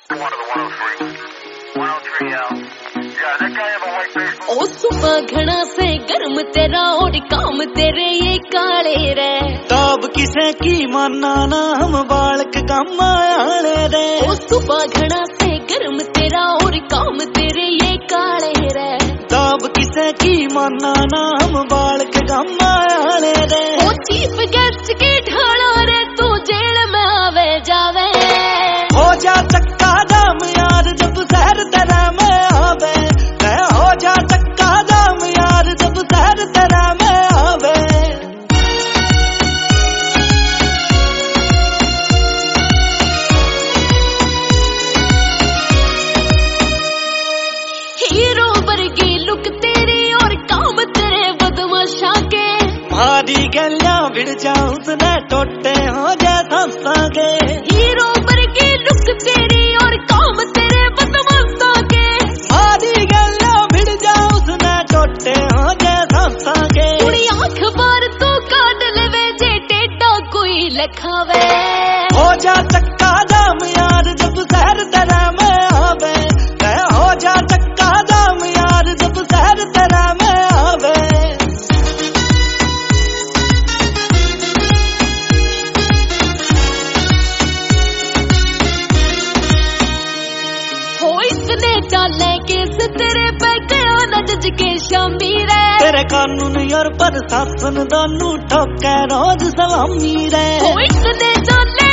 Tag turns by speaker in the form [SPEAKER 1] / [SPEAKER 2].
[SPEAKER 1] ओ सुबह घना से गर्म तेरा और काम तेरे ये काले रे।
[SPEAKER 2] तब किसे की माना ना हम बालक गमायाले रे।
[SPEAKER 1] ओ सुबह घना से गर्म तेरा और काम तेरे ये काले रे।
[SPEAKER 2] तब किसे की माना ना हम बालक गमायाले रे।
[SPEAKER 1] ओ चीफ गेस्ट की ढाला रे तू जेल में आवे जावे।
[SPEAKER 2] हो जा चक्का दाम यार जब शहर तेरा में आवे। हो जा चक्का दाम यार जब शहर तेरा में आवे।
[SPEAKER 1] हीरो वर्गी लुक तेरी और काम तेरे बदमाशा के।
[SPEAKER 2] मारी गलियां भिड़ जाऊं उसने टोटे हो जा सांसागे।
[SPEAKER 1] हीरो वर्गी लुक तेरी और काम तेरे बदमाशा के।
[SPEAKER 2] मारी गलियां भिड़ जाऊं उसने टोटे हो जा सांसागे।
[SPEAKER 1] कुड़ी अखबार तो काट लेवे जे टेटा कोई लिखावे।
[SPEAKER 2] हो जा चक्का दाम यार जब शहर तेरा में आवे। हो जा चक्का दाम यार जब शहर तेरा में आवे।
[SPEAKER 1] हो इसने चाले केस तेरे पे गया न जज के शमीर है।
[SPEAKER 2] तेरे कानून और प्रशासन दोनों ठोके रोज सलामी रे।
[SPEAKER 1] हो इसने चाले